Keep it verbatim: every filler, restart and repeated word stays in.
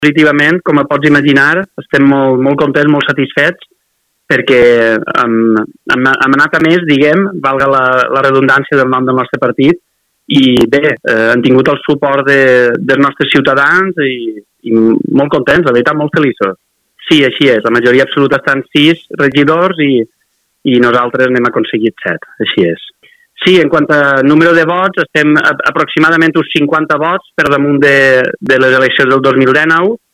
positivament, com pots imaginar, estem molt, molt contents, molt satisfets, perquè hem, hem, hem anat a més, diguem, valga la, la redundància del nom del nostre partit, i bé, eh, han tingut el suport de, dels nostres ciutadans i, i molt contents, la veritat, molt feliços. Sí, així és, la majoria absoluta estan sis regidors i, i nosaltres n'hem aconseguit set, així és. Sí, en quant a número de vots, estem a, aproximadament uns cinquanta vots per damunt de, de les eleccions del dos mil dinou,